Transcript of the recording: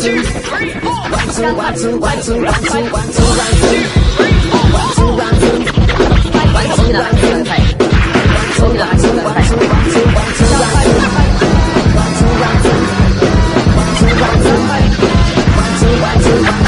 two, three, four. One, two, one, two, one, two, one, two, one, two, one, two, One, two, three, four. one, two, one, two. One two的，对对。 One, two, one, two, one, two, one, two, one, two, one, two. One, two, one, two. One, two, one, two. One, two, one, two.